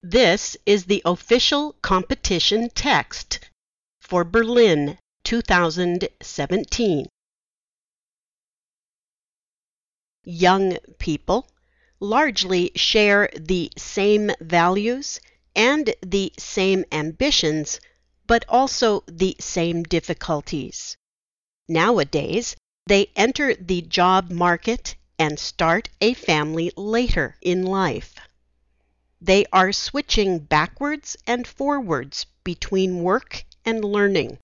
This is the official competition text for Berlin 2017. Young people largely share the same values and the same ambitions, but also the same difficulties. Nowadays, they enter the job market and start a family later in life. They are switching backwards and forwards between work and learning.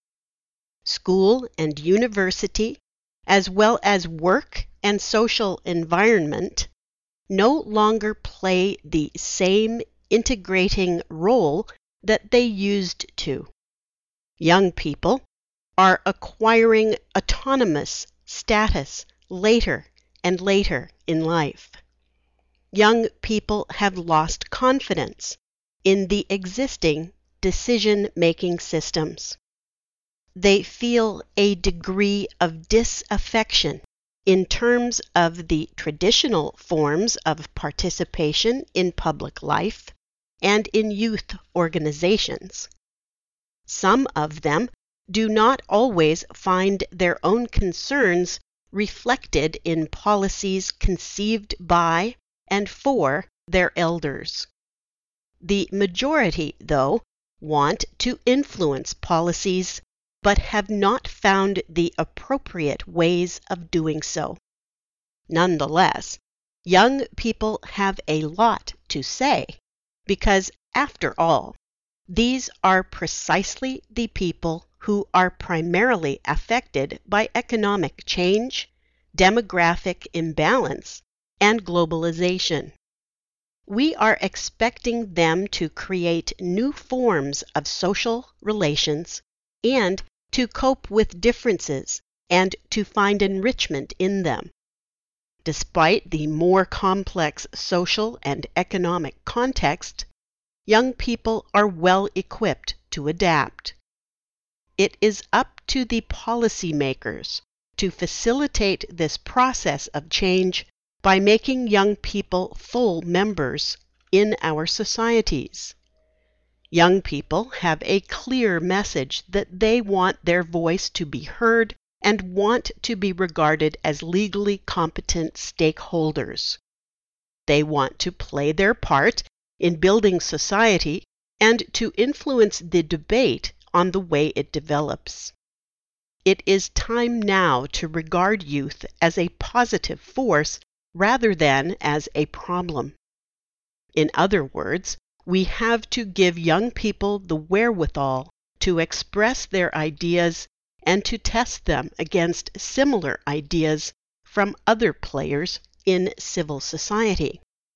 School and university, as well as work and social environment, no longer play the same integrating role that they used to. Young people are acquiring autonomous status later and later in life. Young people have lost confidence in the existing decision-making systems. They feel a degree of disaffection in terms of the traditional forms of participation in public life and in youth organizations. Some of them do not always find their own concerns reflected in policies conceived by and for their elders. The majority, though, want to influence policies, but have not found the appropriate ways of doing so. Nonetheless, young people have a lot to say, because, after all, these are precisely the people who are primarily affected by economic change, demographic imbalance, and globalization. We are expecting them to create new forms of social relations and to cope with differences and to find enrichment in them. Despite the more complex social and economic context, young people are well equipped to adapt. It is up to the policymakers to facilitate this process of change by making young people full members in our societies. Young people have a clear message that they want their voice to be heard and want to be regarded as legally competent stakeholders. They want to play their part in building society and to influence the debate on the way it develops. It is time now to regard youth as a positive force rather than as a problem. In other words, we have to give young people the wherewithal to express their ideas and to test them against similar ideas from other players in civil society.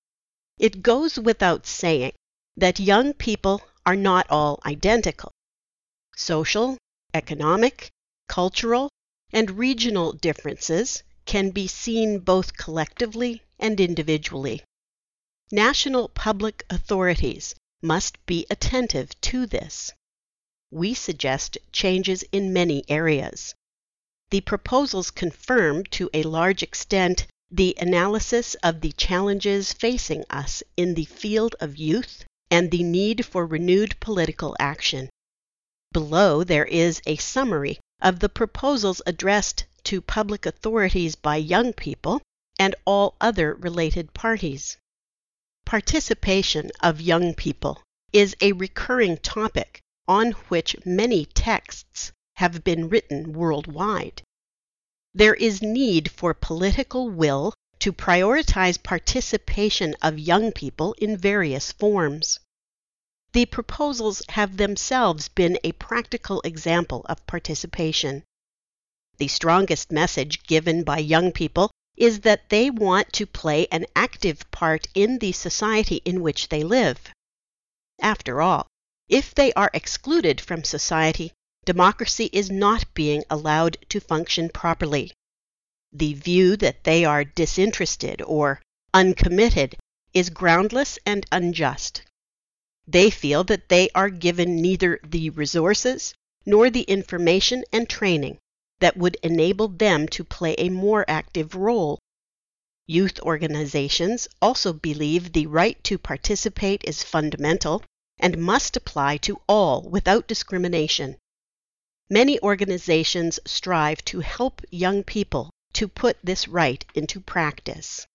It goes without saying that young people are not all identical. Social, economic, cultural, and regional differences can be seen both collectively and individually. National public authorities must be attentive to this. We suggest changes in many areas. The proposals confirm to a large extent the analysis of the challenges facing us in the field of youth and the need for renewed political action. Below there is a summary of the proposals addressed to public authorities by young people and all other related parties. Participation of young people is a recurring topic on which many texts have been written worldwide. There is need for political will to prioritize participation of young people in various forms. The proposals have themselves been a practical example of participation. The strongest message given by young people is that they want to play an active part in the society in which they live. After all, if they are excluded from society, democracy is not being allowed to function properly. The view that they are disinterested or uncommitted is groundless and unjust. They feel that they are given neither the resources nor the information and training that would enable them to play a more active role. Youth organizations also believe the right to participate is fundamental and must apply to all without discrimination. Many organizations strive to help young people to put this right into practice.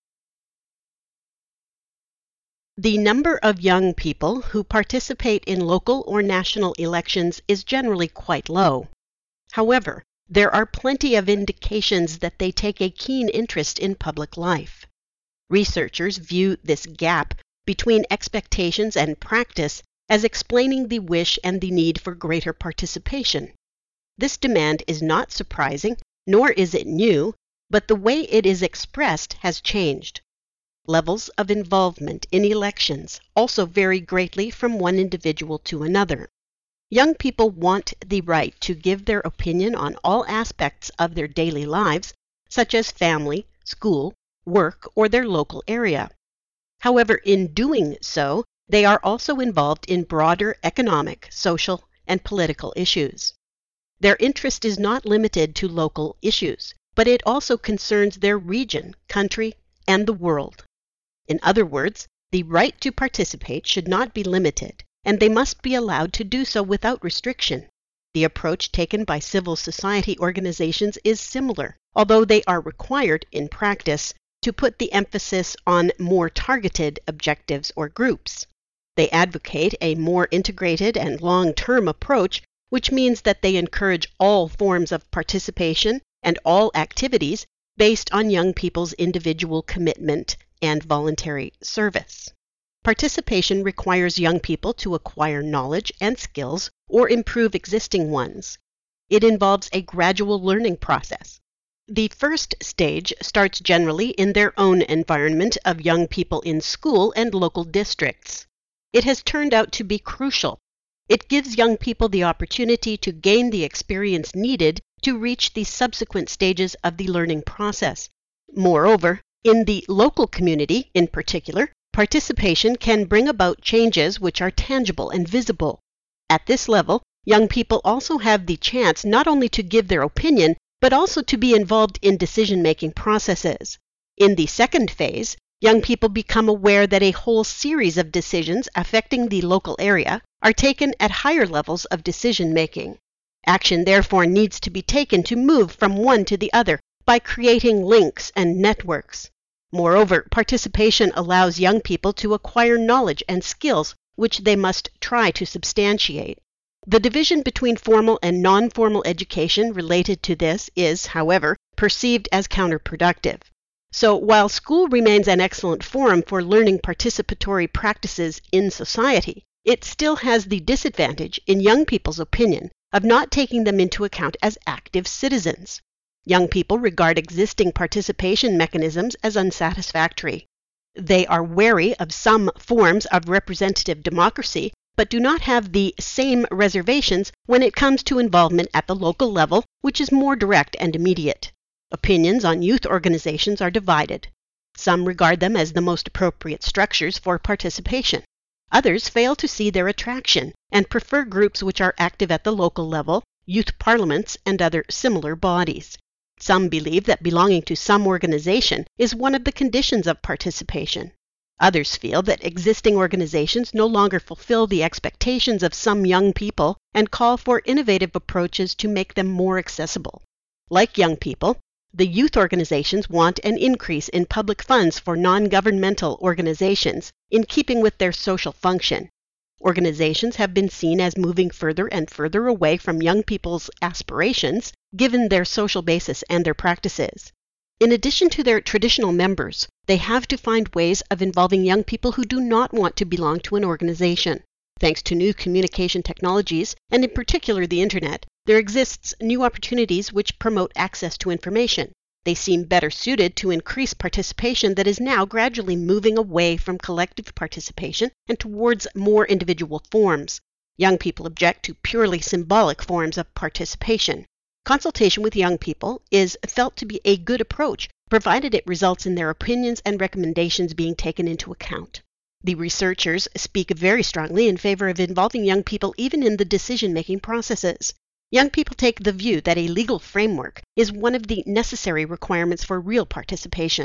The number of young people who participate in local or national elections is generally quite low. However, there are plenty of indications that they take a keen interest in public life. Researchers view this gap between expectations and practice as explaining the wish and the need for greater participation. This demand is not surprising, nor is it new, but the way it is expressed has changed. Levels of involvement in elections also vary greatly from one individual to another. Young people want the right to give their opinion on all aspects of their daily lives, such as family, school, work, or their local area. However, in doing so, they are also involved in broader economic, social, and political issues. Their interest is not limited to local issues, but it also concerns their region, country, and the world. In other words, the right to participate should not be limited, and they must be allowed to do so without restriction. The approach taken by civil society organizations is similar, although they are required, in practice, to put the emphasis on more targeted objectives or groups. They advocate a more integrated and long-term approach, which means that they encourage all forms of participation and all activities based on young people's individual commitment and voluntary service. Participation requires young people to acquire knowledge and skills or improve existing ones. It involves a gradual learning process. The first stage starts generally in their own environment of young people in school and local districts. It has turned out to be crucial. It gives young people the opportunity to gain the experience needed to reach the subsequent stages of the learning process. Moreover, in the local community in particular, participation can bring about changes which are tangible and visible. At this level, young people also have the chance not only to give their opinion, but also to be involved in decision-making processes. In the second phase, young people become aware that a whole series of decisions affecting the local area are taken at higher levels of decision-making. Action therefore needs to be taken to move from one to the other by creating links and networks. Moreover, participation allows young people to acquire knowledge and skills which they must try to substantiate. The division between formal and non-formal education related to this is, however, perceived as counterproductive. So while school remains an excellent forum for learning participatory practices in society, it still has the disadvantage, in young people's opinion, of not taking them into account as active citizens. Young people regard existing participation mechanisms as unsatisfactory. They are wary of some forms of representative democracy, but do not have the same reservations when it comes to involvement at the local level, which is more direct and immediate. Opinions on youth organizations are divided. Some regard them as the most appropriate structures for participation. Others fail to see their attraction and prefer groups which are active at the local level, youth parliaments, and other similar bodies. Some believe that belonging to some organization is one of the conditions of participation. Others feel that existing organizations no longer fulfill the expectations of some young people and call for innovative approaches to make them more accessible. Like young people, the youth organizations want an increase in public funds for non-governmental organizations in keeping with their social function. Organizations have been seen as moving further and further away from young people's aspirations, given their social basis and their practices. In addition to their traditional members, they have to find ways of involving young people who do not want to belong to an organization. Thanks to new communication technologies, and in particular the Internet, there exists new opportunities which promote access to information. They seem better suited to increase participation that is now gradually moving away from collective participation and towards more individual forms. Young people object to purely symbolic forms of participation. Consultation with young people is felt to be a good approach, provided it results in their opinions and recommendations being taken into account. The researchers speak very strongly in favor of involving young people even in the decision-making processes. Young people take the view that a legal framework is one of the necessary requirements for real participation.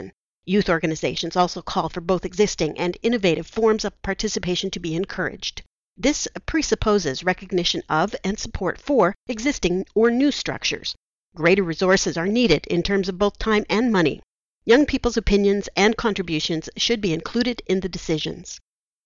Youth organizations also call for both existing and innovative forms of participation to be encouraged. This presupposes recognition of and support for existing or new structures. Greater resources are needed in terms of both time and money. Young people's opinions and contributions should be included in the decisions.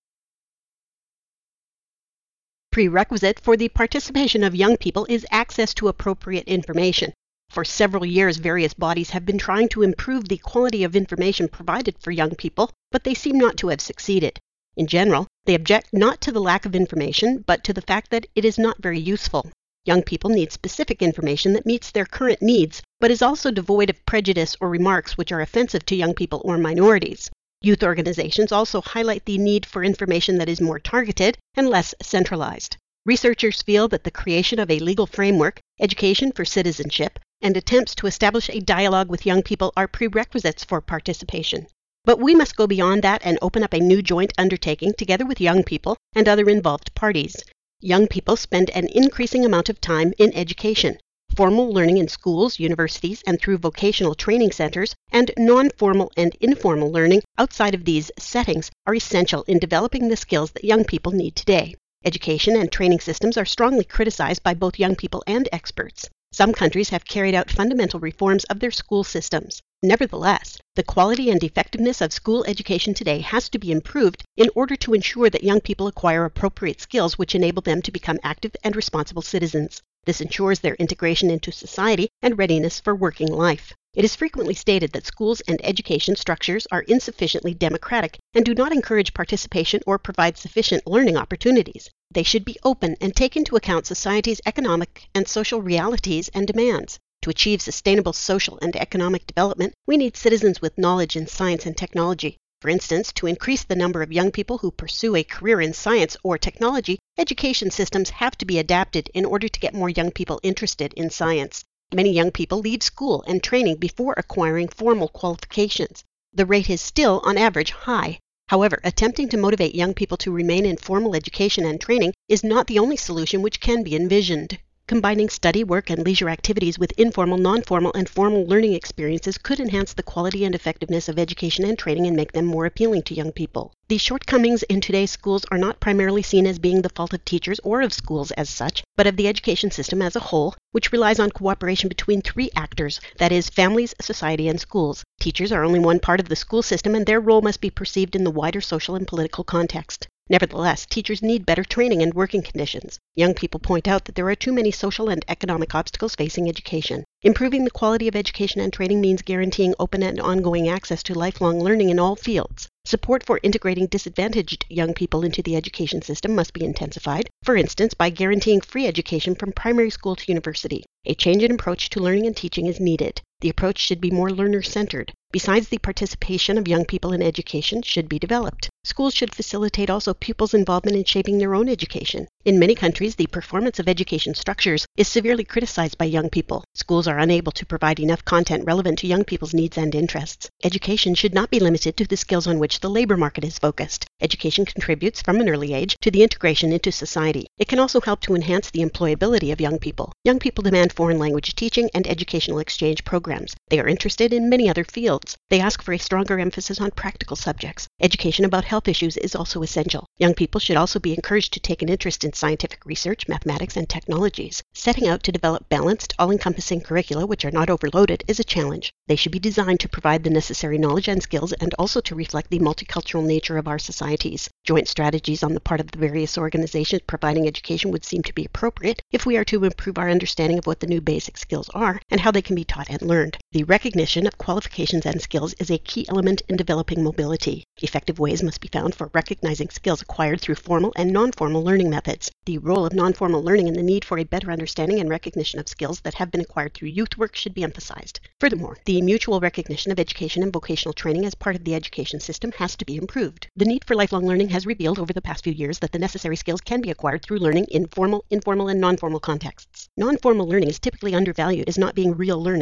Prerequisite for the participation of young people is access to appropriate information. For several years, various bodies have been trying to improve the quality of information provided for young people, but they seem not to have succeeded. In general, they object not to the lack of information, but to the fact that it is not very useful. Young people need specific information that meets their current needs, but is also devoid of prejudice or remarks which are offensive to young people or minorities. Youth organizations also highlight the need for information that is more targeted and less centralized. Researchers feel that the creation of a legal framework, education for citizenship, and attempts to establish a dialogue with young people are prerequisites for participation. But we must go beyond that and open up a new joint undertaking together with young people and other involved parties. Young people spend an increasing amount of time in education. Formal learning in schools, universities, and through vocational training centers, and non-formal and informal learning outside of these settings are essential in developing the skills that young people need today. Education and training systems are strongly criticized by both young people and experts. Some countries have carried out fundamental reforms of their school systems. Nevertheless, the quality and effectiveness of school education today has to be improved in order to ensure that young people acquire appropriate skills which enable them to become active and responsible citizens. This ensures their integration into society and readiness for working life. It is frequently stated that schools and education structures are insufficiently democratic and do not encourage participation or provide sufficient learning opportunities. They should be open and take into account society's economic and social realities and demands. To achieve sustainable social and economic development, we need citizens with knowledge in science and technology. For instance, to increase the number of young people who pursue a career in science or technology, education systems have to be adapted in order to get more young people interested in science. Many young people leave school and training before acquiring formal qualifications. The rate is still, on average, high. However, attempting to motivate young people to remain in formal education and training is not the only solution which can be envisioned. Combining study, work, and leisure activities with informal, non-formal, and formal learning experiences could enhance the quality and effectiveness of education and training and make them more appealing to young people. The shortcomings in today's schools are not primarily seen as being the fault of teachers or of schools as such, but of the education system as a whole, which relies on cooperation between three actors, that is, families, society, and schools. Teachers are only one part of the school system, and their role must be perceived in the wider social and political context. Nevertheless, teachers need better training and working conditions. Young people point out that there are too many social and economic obstacles facing education. Improving the quality of education and training means guaranteeing open and ongoing access to lifelong learning in all fields. Support for integrating disadvantaged young people into the education system must be intensified, for instance, by guaranteeing free education from primary school to university. A change in approach to learning and teaching is needed. The approach should be more learner-centered. Besides, the participation of young people in education should be developed. Schools should facilitate also pupils' involvement in shaping their own education. In many countries, the performance of education structures is severely criticized by young people. Schools are unable to provide enough content relevant to young people's needs and interests. Education should not be limited to the skills on which the labor market is focused. Education contributes from an early age to the integration into society. It can also help to enhance the employability of young people. Young people demand foreign language teaching and educational exchange programs. They are interested in many other fields. They ask for a stronger emphasis on practical subjects. Education about health issues is also essential. Young people should also be encouraged to take an interest in scientific research, mathematics, and technologies. Setting out to develop balanced, all-encompassing curricula which are not overloaded is a challenge. They should be designed to provide the necessary knowledge and skills and also to reflect the multicultural nature of our societies. Joint strategies on the part of the various organizations providing education would seem to be appropriate if we are to improve our understanding of what the new basic skills are and how they can be taught and learned. The recognition of qualifications and skills is a key element in developing mobility. Effective ways must be found for recognizing skills acquired through formal and non-formal learning methods. The role of non-formal learning and the need for a better understanding and recognition of skills that have been acquired through youth work should be emphasized. Furthermore, the mutual recognition of education and vocational training as part of the education system has to be improved. The need for lifelong learning has revealed over the past few years that the necessary skills can be acquired through learning in formal, informal, and non-formal contexts. Non-formal learning is typically undervalued as not being real learning. Formal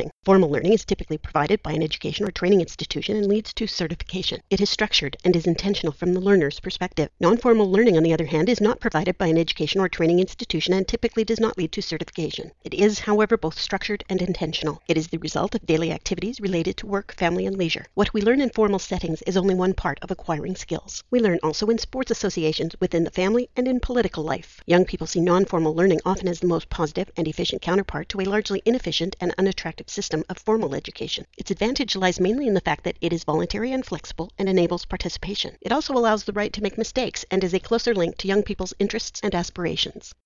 Non-formal learning is typically provided by an education or training institution and leads to certification. It is structured and is intentional from the learner's perspective. Non-formal learning, on the other hand, is not provided by an education or training institution and typically does not lead to certification. It is, however, both structured and intentional. It is the result of daily activities related to work, family, and leisure. What we learn in formal settings is only one part of acquiring skills. We learn also in sports associations, within the family, and in political life. Young people see non-formal learning often as the most positive and efficient counterpart to a largely inefficient and unattractive system of formal education. Its advantage lies mainly in the fact that it is voluntary and flexible and enables participation. It also allows the right to make mistakes and is a closer link to young people's interests and aspirations.